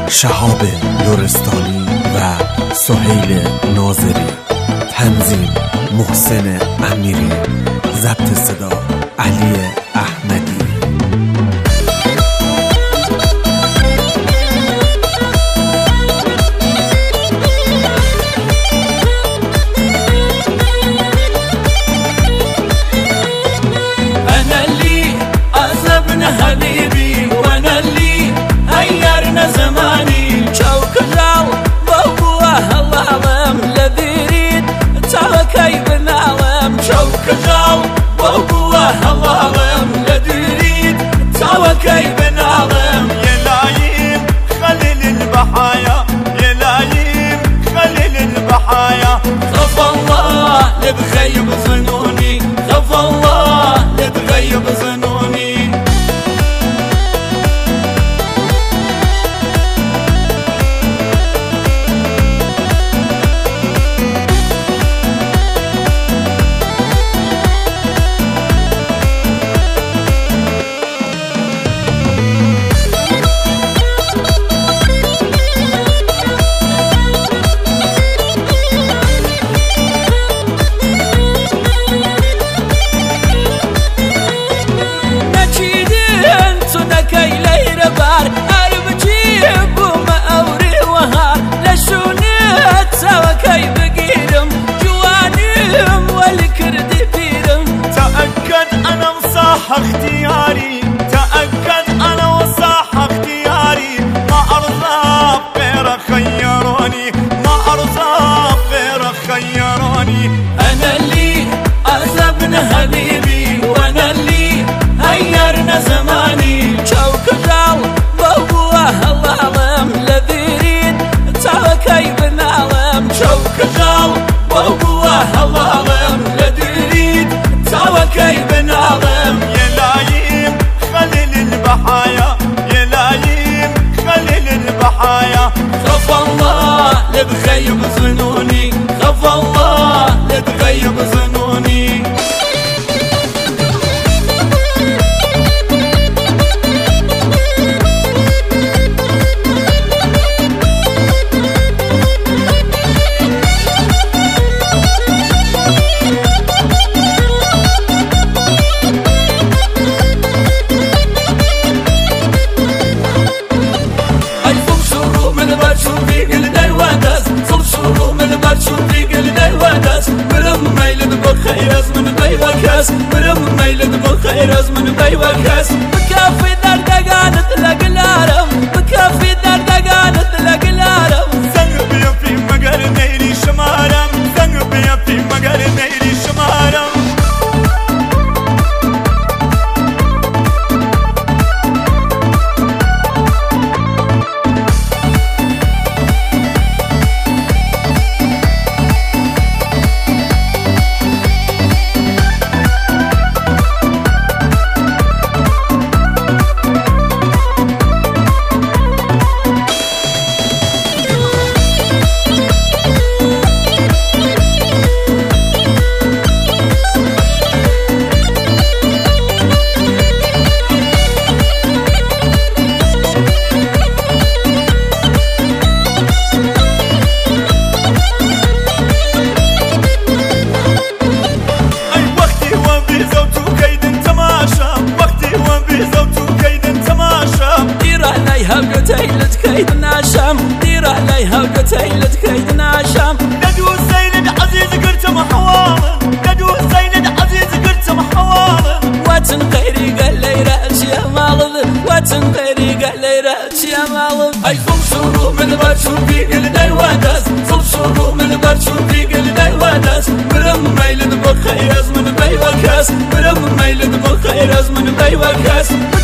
شهاب لرستانی و سهیل ناظری. تنظیم محسن امیری. ضبط صدا علی احمدی. حبيبي وانا اللي غيرنا زماني شوك الجو ضوءه العظيم الذي يريد ترى كيف نعلم شوك الجو ضوءه العظيم الذي يريد ترى كيف نعلم يا لايم خليل البحايا يا لايم خليل البحايا خف الله لتغيب ظنوني خف الله لتغيب ظنوني اختياري تأكد أنا وصاح اختياري ما أرضى غير خيروني ما أرضى غير خيروني أنا اللي أعزبنا حبيبي وأنا اللي غيرنا زماني شوك الجو ضوءه العظيم الذي يريد ترى كيف نعلم شوك الجو ضوءه العظيم الذي يريد ترى كيف نعلم يا لايم خليل البحايا يا لايم خليل البحايا خف الله لتغيب ظنوني خف الله لتغيب ظنوني برم ميلد بخير از من بي وكاس بكافي دردقانت لقلارم بكافي دردقانت لقلارم زنق بيا في مقر نيري شمارم زنق بيا في مقر نيري شمارم قتيلت كيد ناشم دير عليها قتيلت كيد ناشم قدو الزينب عزيز قرت محوالا قدو الزينب عزيز قرت محوالا واتن غيري قال لي رأس يا مالذ واتن غيري قال لي رأس يا مالذ اي صلصرو من برشو في قلدي وداس صلصرو من برشو في قلدي وداس برم ميلد بخير از من بي وكاس برم ميلد بخير از من بي وكاس